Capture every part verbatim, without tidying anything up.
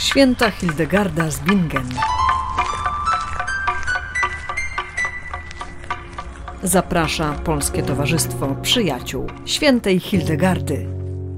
Święta Hildegarda z Bingen. Zaprasza Polskie Towarzystwo Przyjaciół Świętej Hildegardy.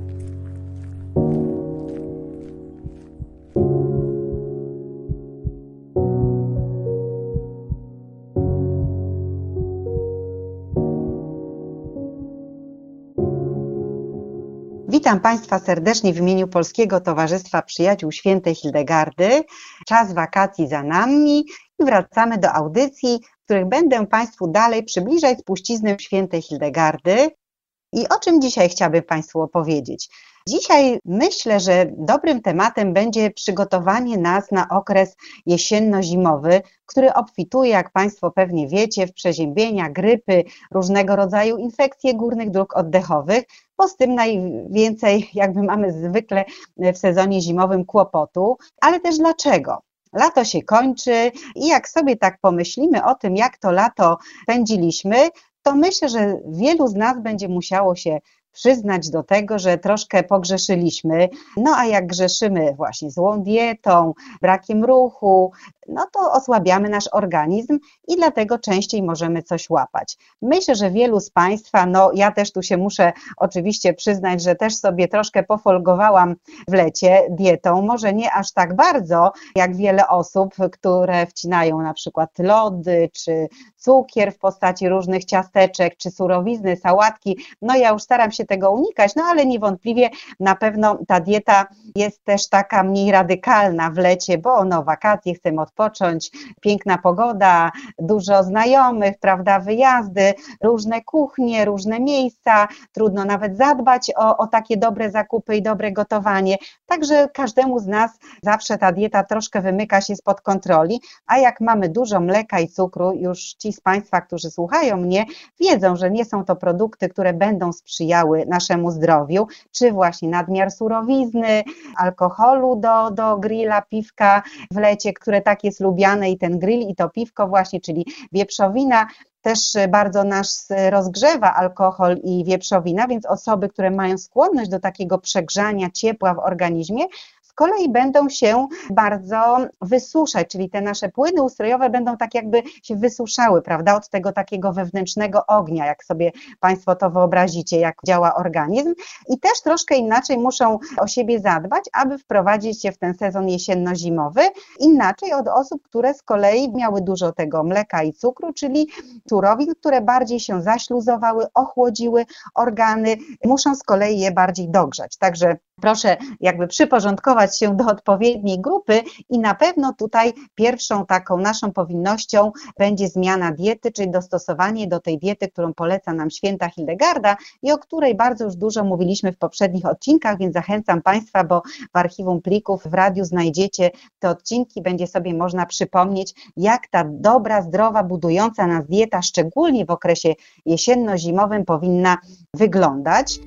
Witam Państwa serdecznie w imieniu Polskiego Towarzystwa Przyjaciół Świętej Hildegardy. Czas wakacji za nami i wracamy do audycji, w których będę Państwu dalej przybliżać spuściznę Świętej Hildegardy. I o czym dzisiaj chciałabym Państwu opowiedzieć? Dzisiaj myślę, że dobrym tematem będzie przygotowanie nas na okres jesienno-zimowy, który obfituje, jak Państwo pewnie wiecie, w przeziębienia, grypy, różnego rodzaju infekcje górnych dróg oddechowych, bo z tym najwięcej jakby mamy zwykle w sezonie zimowym kłopotu. Ale też dlaczego? Lato się kończy i jak sobie tak pomyślimy o tym, jak to lato spędziliśmy, to myślę, że wielu z nas będzie musiało się przyznać do tego, że troszkę pogrzeszyliśmy. No a jak grzeszymy właśnie złą dietą, brakiem ruchu, no to osłabiamy nasz organizm i dlatego częściej możemy coś łapać. Myślę, że wielu z Państwa, no ja też tu się muszę oczywiście przyznać, że też sobie troszkę pofolgowałam w lecie dietą, może nie aż tak bardzo jak wiele osób, które wcinają na przykład lody, czy cukier w postaci różnych ciasteczek, czy surowizny, sałatki. No ja już staram się tego unikać, no ale niewątpliwie na pewno ta dieta jest też taka mniej radykalna w lecie, bo no wakacje, chcemy odpocząć, piękna pogoda, dużo znajomych, prawda, wyjazdy, różne kuchnie, różne miejsca, trudno nawet zadbać o, o takie dobre zakupy i dobre gotowanie, także każdemu z nas zawsze ta dieta troszkę wymyka się spod kontroli, a jak mamy dużo mleka i cukru, już ci z Państwa, którzy słuchają mnie, wiedzą, że nie są to produkty, które będą sprzyjały naszemu zdrowiu, czy właśnie nadmiar surowizny, alkoholu do, do grilla, piwka w lecie, które tak jest lubiane i ten grill i to piwko właśnie, czyli wieprzowina, też bardzo nas rozgrzewa alkohol i wieprzowina, więc osoby, które mają skłonność do takiego przegrzania ciepła w organizmie, z kolei będą się bardzo wysuszać, czyli te nasze płyny ustrojowe będą tak jakby się wysuszały, prawda, od tego takiego wewnętrznego ognia, jak sobie Państwo to wyobrazicie, jak działa organizm i też troszkę inaczej muszą o siebie zadbać, aby wprowadzić się w ten sezon jesienno-zimowy, inaczej od osób, które z kolei miały dużo tego mleka i cukru, czyli surowin, które bardziej się zaśluzowały, ochłodziły organy, muszą z kolei je bardziej dogrzać, także proszę jakby przyporządkować się do odpowiedniej grupy i na pewno tutaj pierwszą taką naszą powinnością będzie zmiana diety, czyli dostosowanie do tej diety, którą poleca nam Święta Hildegarda i o której bardzo już dużo mówiliśmy w poprzednich odcinkach, więc zachęcam Państwa, bo w archiwum plików w radiu znajdziecie te odcinki, będzie sobie można przypomnieć, jak ta dobra, zdrowa, budująca nas dieta, szczególnie w okresie jesienno-zimowym powinna wyglądać.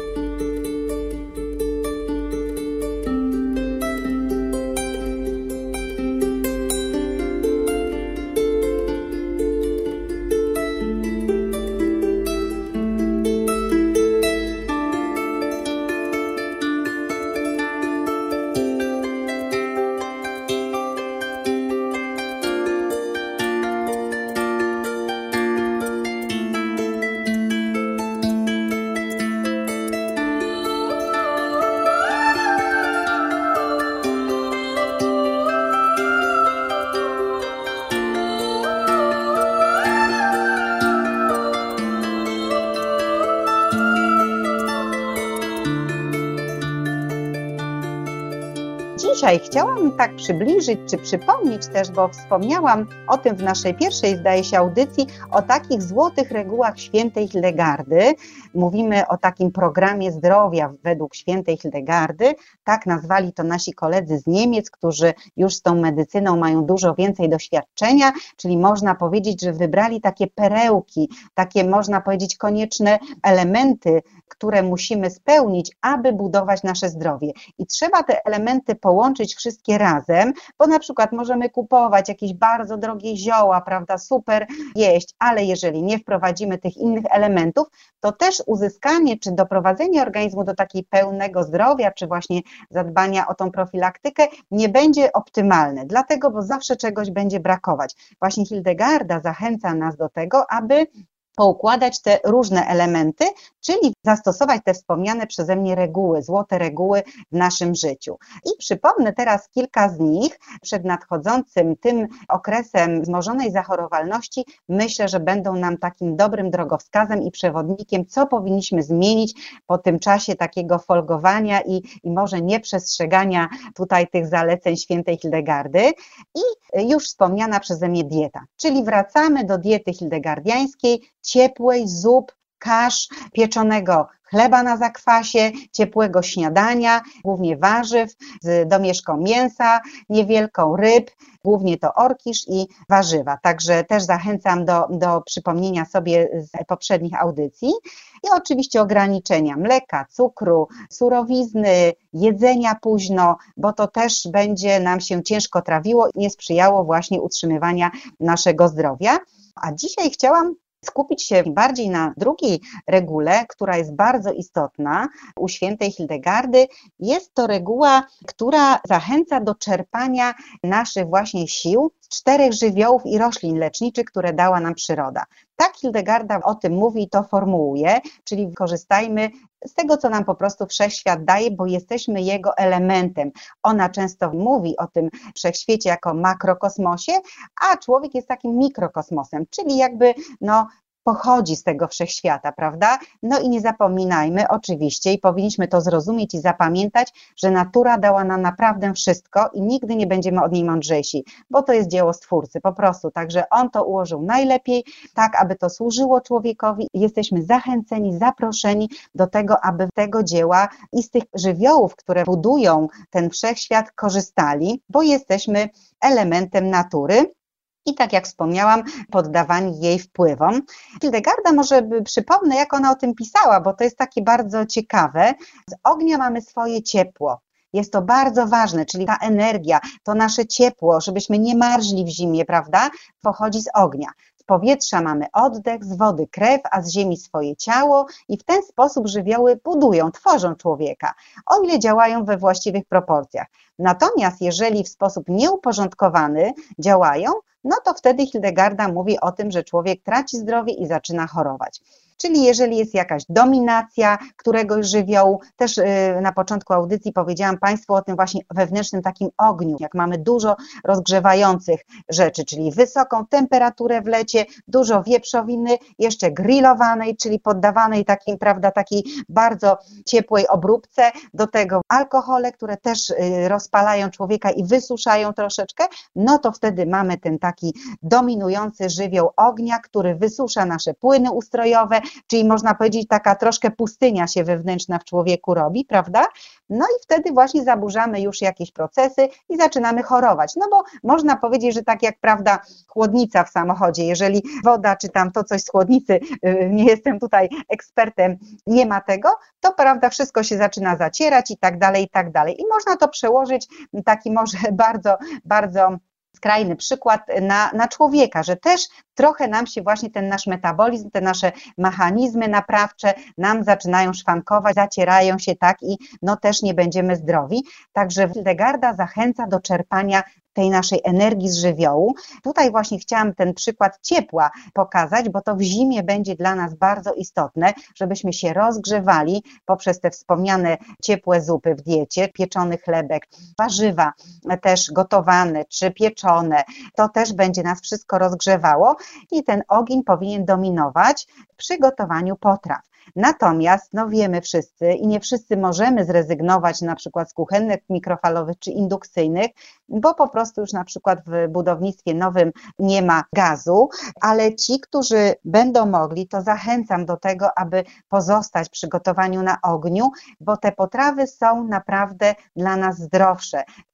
Dzisiaj chciałam tak przybliżyć, czy przypomnieć też, bo wspomniałam o tym w naszej pierwszej, zdaje się, audycji, o takich złotych regułach Świętej Hildegardy. Mówimy o takim programie zdrowia według Świętej Hildegardy. Tak nazwali to nasi koledzy z Niemiec, którzy już z tą medycyną mają dużo więcej doświadczenia, czyli można powiedzieć, że wybrali takie perełki, takie można powiedzieć konieczne elementy, które musimy spełnić, aby budować nasze zdrowie. I trzeba te elementy połączyć połączyć wszystkie razem, bo na przykład możemy kupować jakieś bardzo drogie zioła, prawda, super jeść, ale jeżeli nie wprowadzimy tych innych elementów, to też uzyskanie czy doprowadzenie organizmu do takiej pełnego zdrowia, czy właśnie zadbania o tą profilaktykę nie będzie optymalne, dlatego, bo zawsze czegoś będzie brakować. Właśnie Hildegarda zachęca nas do tego, aby poukładać te różne elementy, czyli zastosować te wspomniane przeze mnie reguły, złote reguły w naszym życiu. I przypomnę teraz kilka z nich. Przed nadchodzącym tym okresem wzmożonej zachorowalności myślę, że będą nam takim dobrym drogowskazem i przewodnikiem, co powinniśmy zmienić po tym czasie takiego folgowania i, i może nieprzestrzegania tutaj tych zaleceń świętej Hildegardy. I już wspomniana przeze mnie dieta, czyli wracamy do diety hildegardiańskiej, ciepłej, zup, kasz, pieczonego chleba na zakwasie, ciepłego śniadania, głównie warzyw, z domieszką mięsa, niewielką ryb, głównie to orkisz i warzywa. Także też zachęcam do, do przypomnienia sobie z poprzednich audycji. I oczywiście ograniczenia mleka, cukru, surowizny, jedzenia późno, bo to też będzie nam się ciężko trawiło i nie sprzyjało właśnie utrzymywania naszego zdrowia. A dzisiaj chciałam skupić się bardziej na drugiej regule, która jest bardzo istotna u świętej Hildegardy. Jest to reguła, która zachęca do czerpania naszych właśnie sił z czterech żywiołów i roślin leczniczych, które dała nam przyroda. Tak Hildegarda o tym mówi i to formułuje, czyli korzystajmy z tego, co nam po prostu wszechświat daje, bo jesteśmy jego elementem. Ona często mówi o tym wszechświecie jako makrokosmosie, a człowiek jest takim mikrokosmosem, czyli jakby no, pochodzi z tego wszechświata, prawda? No i nie zapominajmy oczywiście i powinniśmy to zrozumieć i zapamiętać, że natura dała nam naprawdę wszystko i nigdy nie będziemy od niej mądrzejsi, bo to jest dzieło Stwórcy po prostu, także On to ułożył najlepiej, tak aby to służyło człowiekowi i jesteśmy zachęceni, zaproszeni do tego, aby tego dzieła i z tych żywiołów, które budują ten wszechświat, korzystali, bo jesteśmy elementem natury. I tak jak wspomniałam, poddawani jej wpływom. Hildegarda, może przypomnę, jak ona o tym pisała, bo to jest takie bardzo ciekawe. Z ognia mamy swoje ciepło. Jest to bardzo ważne, czyli ta energia, to nasze ciepło, żebyśmy nie marzli w zimie, prawda, pochodzi z ognia. Z powietrza mamy oddech, z wody krew, a z ziemi swoje ciało i w ten sposób żywioły budują, tworzą człowieka, o ile działają we właściwych proporcjach. Natomiast jeżeli w sposób nieuporządkowany działają, no to wtedy Hildegarda mówi o tym, że człowiek traci zdrowie i zaczyna chorować. Czyli jeżeli jest jakaś dominacja któregoś żywiołu, też na początku audycji powiedziałam Państwu o tym właśnie wewnętrznym takim ogniu, jak mamy dużo rozgrzewających rzeczy, czyli wysoką temperaturę w lecie, dużo wieprzowiny, jeszcze grillowanej, czyli poddawanej takim, prawda, takiej bardzo ciepłej obróbce, do tego alkohole, które też rozpalają człowieka i wysuszają troszeczkę, no to wtedy mamy ten taki dominujący żywioł ognia, który wysusza nasze płyny ustrojowe, czyli można powiedzieć taka troszkę pustynia się wewnętrzna w człowieku robi, prawda? No i wtedy właśnie zaburzamy już jakieś procesy i zaczynamy chorować. No bo można powiedzieć, że tak jak, prawda, chłodnica w samochodzie, jeżeli woda czy tam to coś z chłodnicy, nie jestem tutaj ekspertem, nie ma tego, to prawda, wszystko się zaczyna zacierać i tak dalej, i tak dalej. I można to przełożyć, taki może bardzo, bardzo skrajny przykład na, na człowieka, że też trochę nam się właśnie ten nasz metabolizm, te nasze mechanizmy naprawcze nam zaczynają szwankować, zacierają się, tak, i no też nie będziemy zdrowi. Także Hildegarda zachęca do czerpania tej naszej energii z żywiołu. Tutaj właśnie chciałam ten przykład ciepła pokazać, bo to w zimie będzie dla nas bardzo istotne, żebyśmy się rozgrzewali poprzez te wspomniane ciepłe zupy w diecie, pieczony chlebek, warzywa też gotowane czy pieczone. To też będzie nas wszystko rozgrzewało i ten ogień powinien dominować w przygotowaniu potraw. Natomiast no wiemy wszyscy i nie wszyscy możemy zrezygnować na przykład z kuchenek mikrofalowych czy indukcyjnych, bo po prostu już na przykład w budownictwie nowym nie ma gazu, ale ci, którzy będą mogli, to zachęcam do tego, aby pozostać przy gotowaniu na ogniu, bo te potrawy są naprawdę dla nas zdrowsze.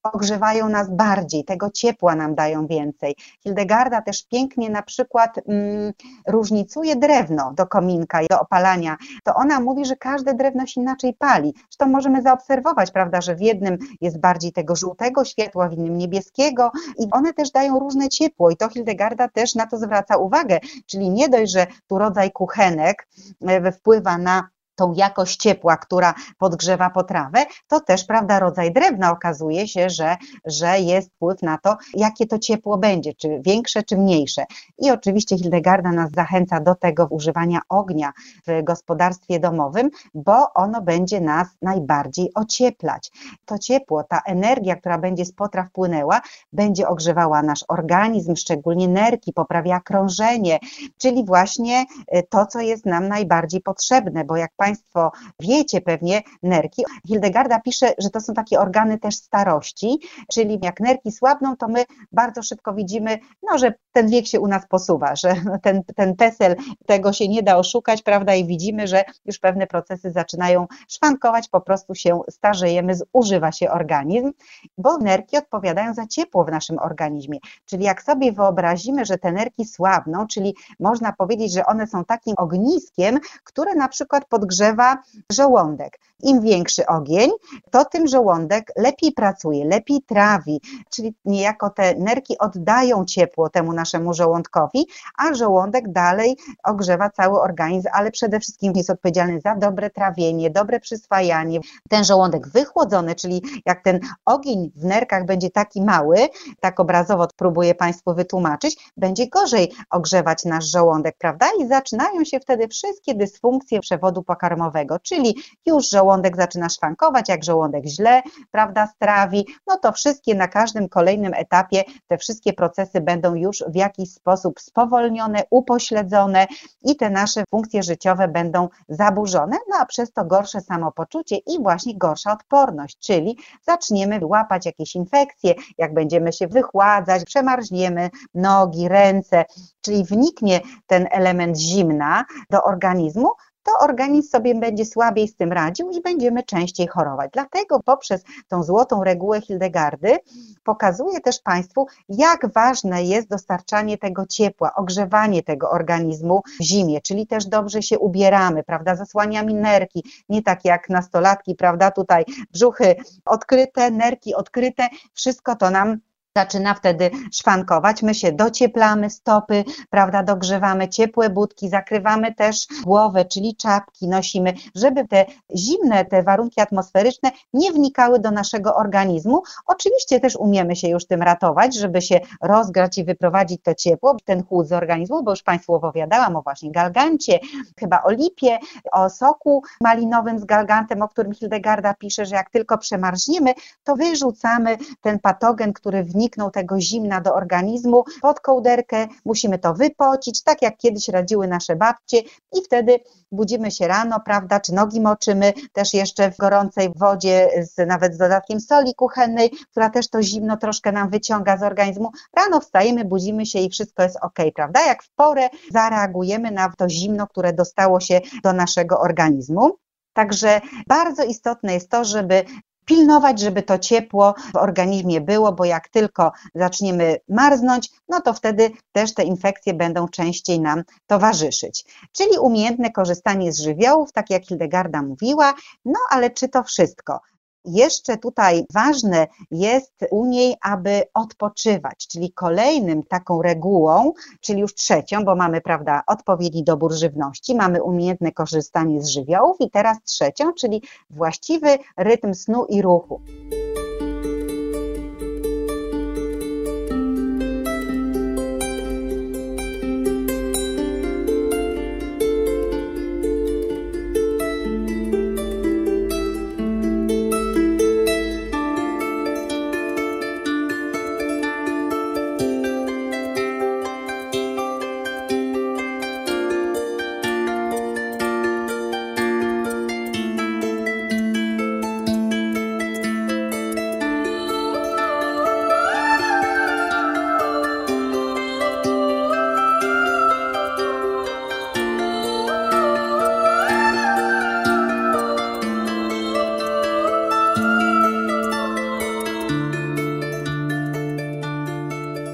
ogrzewają nas bardziej, tego ciepła nam dają więcej. Hildegarda też pięknie na przykład mm, różnicuje drewno do kominka i do opalania. To ona mówi, że każde drewno się inaczej pali. Zresztą możemy zaobserwować, prawda, że w jednym jest bardziej tego żółtego światła, w innym niebieskiego i one też dają różne ciepło i to Hildegarda też na to zwraca uwagę, czyli nie dość, że tu rodzaj kuchenek wpływa na tą jakość ciepła, która podgrzewa potrawę, to też, prawda, rodzaj drewna okazuje się, że, że jest wpływ na to, jakie to ciepło będzie, czy większe, czy mniejsze. I oczywiście Hildegarda nas zachęca do tego używania ognia w gospodarstwie domowym, bo ono będzie nas najbardziej ocieplać. To ciepło, ta energia, która będzie z potraw płynęła, będzie ogrzewała nasz organizm, szczególnie nerki, poprawia krążenie, czyli właśnie to, co jest nam najbardziej potrzebne, bo jak Państwo wiecie pewnie, nerki, Hildegarda pisze, że to są takie organy też starości, czyli jak nerki słabną, to my bardzo szybko widzimy, no, że ten wiek się u nas posuwa, że ten, ten PESEL, tego się nie da oszukać, prawda, i widzimy, że już pewne procesy zaczynają szwankować, po prostu się starzejemy, zużywa się organizm, bo nerki odpowiadają za ciepło w naszym organizmie, czyli jak sobie wyobrazimy, że te nerki słabną, czyli można powiedzieć, że one są takim ogniskiem, które na przykład podgrzewa żołądek. Im większy ogień, to tym żołądek lepiej pracuje, lepiej trawi, czyli niejako te nerki oddają ciepło temu naszemu żołądkowi, a żołądek dalej ogrzewa cały organizm, ale przede wszystkim jest odpowiedzialny za dobre trawienie, dobre przyswajanie. Ten żołądek wychłodzony, czyli jak ten ogień w nerkach będzie taki mały, tak obrazowo próbuję Państwu wytłumaczyć, będzie gorzej ogrzewać nasz żołądek, prawda? I zaczynają się wtedy wszystkie dysfunkcje przewodu pokarmowego, czyli już żołądek zaczyna szwankować, jak żołądek źle, prawda, strawi, no to wszystkie na każdym kolejnym etapie te wszystkie procesy będą już w jakiś sposób spowolnione, upośledzone i te nasze funkcje życiowe będą zaburzone, no a przez to gorsze samopoczucie i właśnie gorsza odporność, czyli zaczniemy łapać jakieś infekcje, jak będziemy się wychładzać, przemarzniemy nogi, ręce, czyli wniknie ten element zimna do organizmu, to organizm sobie będzie słabiej z tym radził i będziemy częściej chorować. Dlatego poprzez tą złotą regułę Hildegardy pokazuje też Państwu, jak ważne jest dostarczanie tego ciepła, ogrzewanie tego organizmu w zimie, czyli też dobrze się ubieramy, prawda, zasłaniamy nerki, nie tak jak nastolatki, prawda, tutaj brzuchy odkryte, nerki odkryte, wszystko to nam zaczyna wtedy szwankować, my się docieplamy, stopy, prawda, dogrzewamy, ciepłe budki, zakrywamy też głowę, czyli czapki nosimy, żeby te zimne, te warunki atmosferyczne nie wnikały do naszego organizmu. Oczywiście też umiemy się już tym ratować, żeby się rozgrać i wyprowadzić to ciepło, ten chłód z organizmu, bo już Państwu opowiadałam o właśnie galgancie, chyba o lipie, o soku malinowym z galgantem, o którym Hildegarda pisze, że jak tylko przemarzniemy, to wyrzucamy ten patogen, który wniknął tego zimna do organizmu pod kołderkę, musimy to wypocić, tak jak kiedyś radziły nasze babcie i wtedy budzimy się rano, prawda, czy nogi moczymy też jeszcze w gorącej wodzie, z, nawet z dodatkiem soli kuchennej, która też to zimno troszkę nam wyciąga z organizmu. Rano wstajemy, budzimy się i wszystko jest ok, prawda? Jak w porę zareagujemy na to zimno, które dostało się do naszego organizmu. Także bardzo istotne jest to, żeby pilnować, żeby to ciepło w organizmie było, bo jak tylko zaczniemy marznąć, no to wtedy też te infekcje będą częściej nam towarzyszyć. Czyli umiejętne korzystanie z żywiołów, tak jak Hildegarda mówiła, no ale czy to wszystko? Jeszcze tutaj ważne jest u niej, aby odpoczywać, czyli kolejnym taką regułą, czyli już trzecią, bo mamy, prawda, odpowiedni dobór żywności, mamy umiejętne korzystanie z żywiołów i teraz trzecią, czyli właściwy rytm snu i ruchu.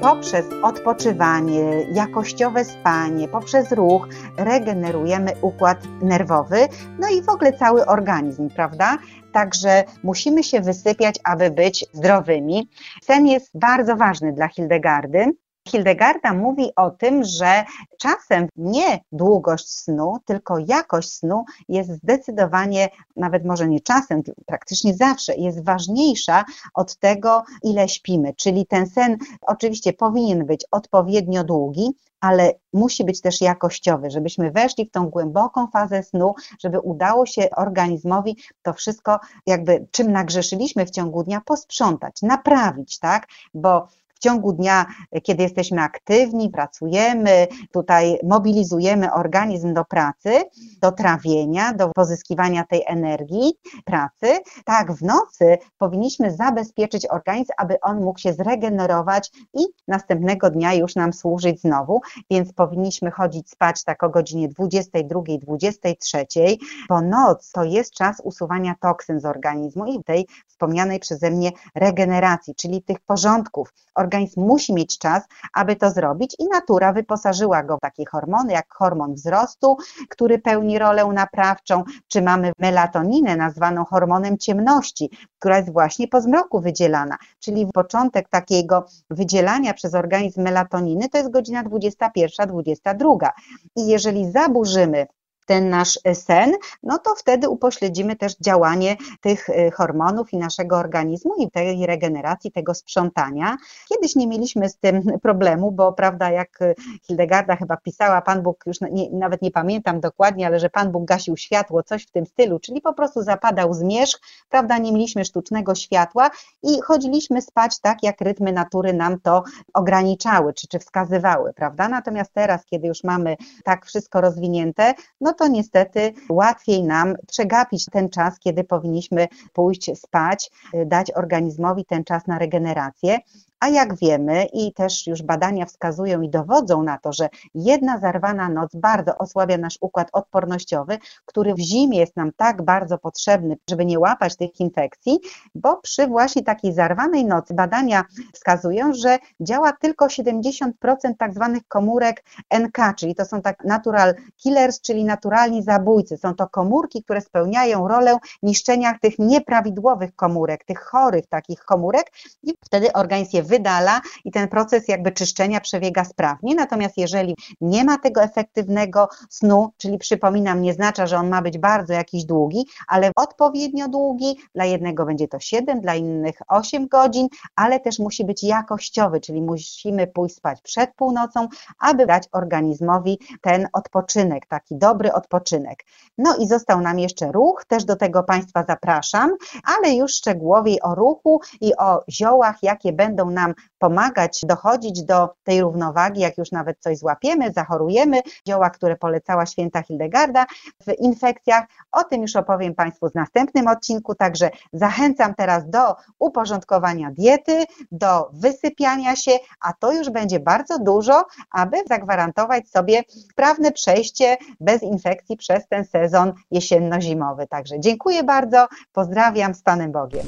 poprzez odpoczywanie, jakościowe spanie, poprzez ruch regenerujemy układ nerwowy, no i w ogóle cały organizm, prawda? Także musimy się wysypiać, aby być zdrowymi. Sen jest bardzo ważny dla Hildegardy. Hildegarda mówi o tym, że czasem nie długość snu, tylko jakość snu jest zdecydowanie, nawet może nie czasem, praktycznie zawsze jest ważniejsza od tego, ile śpimy. Czyli ten sen oczywiście powinien być odpowiednio długi, ale musi być też jakościowy, żebyśmy weszli w tą głęboką fazę snu, żeby udało się organizmowi to wszystko, jakby czym nagrzeszyliśmy w ciągu dnia, posprzątać, naprawić, tak? Bo w ciągu dnia, kiedy jesteśmy aktywni, pracujemy, tutaj mobilizujemy organizm do pracy, do trawienia, do pozyskiwania tej energii pracy, tak w nocy powinniśmy zabezpieczyć organizm, aby on mógł się zregenerować i następnego dnia już nam służyć znowu, więc powinniśmy chodzić spać tak o godzinie dwudziestej drugiej, dwudziestej trzeciej, bo noc to jest czas usuwania toksyn z organizmu i tej wspomnianej przeze mnie regeneracji, czyli tych porządków. Organizm musi mieć czas, aby to zrobić i natura wyposażyła go w takie hormony, jak hormon wzrostu, który pełni rolę naprawczą, czy mamy melatoninę nazwaną hormonem ciemności, która jest właśnie po zmroku wydzielana, czyli początek takiego wydzielania przez organizm melatoniny to jest godzina dwudziesta pierwsza, dwudziesta druga. I jeżeli zaburzymy ten nasz sen, no to wtedy upośledzimy też działanie tych hormonów i naszego organizmu i tej regeneracji, tego sprzątania. Kiedyś nie mieliśmy z tym problemu, bo prawda, jak Hildegarda chyba pisała, Pan Bóg, już nie, nawet nie pamiętam dokładnie, ale że Pan Bóg gasił światło, coś w tym stylu, czyli po prostu zapadał zmierzch, prawda, nie mieliśmy sztucznego światła i chodziliśmy spać tak, jak rytmy natury nam to ograniczały, czy, czy wskazywały, prawda? Natomiast teraz, kiedy już mamy tak wszystko rozwinięte, no to niestety łatwiej nam przegapić ten czas, kiedy powinniśmy pójść spać, dać organizmowi ten czas na regenerację. A jak wiemy i też już badania wskazują i dowodzą na to, że jedna zarwana noc bardzo osłabia nasz układ odpornościowy, który w zimie jest nam tak bardzo potrzebny, żeby nie łapać tych infekcji, bo przy właśnie takiej zarwanej nocy badania wskazują, że działa tylko siedemdziesiąt procent tak zwanych komórek N K, czyli to są tak natural killers, czyli naturalni zabójcy. Są to komórki, które spełniają rolę niszczenia tych nieprawidłowych komórek, tych chorych takich komórek i wtedy organizm je wydala i ten proces jakby czyszczenia przebiega sprawnie. Natomiast jeżeli nie ma tego efektywnego snu, czyli przypominam, nie znaczy, że on ma być bardzo jakiś długi, ale odpowiednio długi, dla jednego będzie to siedem, dla innych osiem godzin, ale też musi być jakościowy, czyli musimy pójść spać przed północą, aby dać organizmowi ten odpoczynek, taki dobry odpoczynek. No i został nam jeszcze ruch, też do tego Państwa zapraszam, ale już szczegółowiej o ruchu i o ziołach, jakie będą nam pomagać dochodzić do tej równowagi, jak już nawet coś złapiemy, zachorujemy, zioła, które polecała święta Hildegarda w infekcjach. O tym już opowiem Państwu w następnym odcinku, także zachęcam teraz do uporządkowania diety, do wysypiania się, a to już będzie bardzo dużo, aby zagwarantować sobie sprawne przejście bez infekcji przez ten sezon jesienno-zimowy. Także dziękuję bardzo, pozdrawiam, z Panem Bogiem.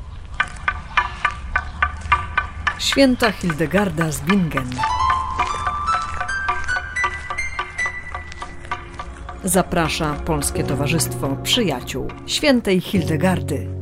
Święta Hildegarda z Bingen. Zaprasza Polskie Towarzystwo Przyjaciół Świętej Hildegardy.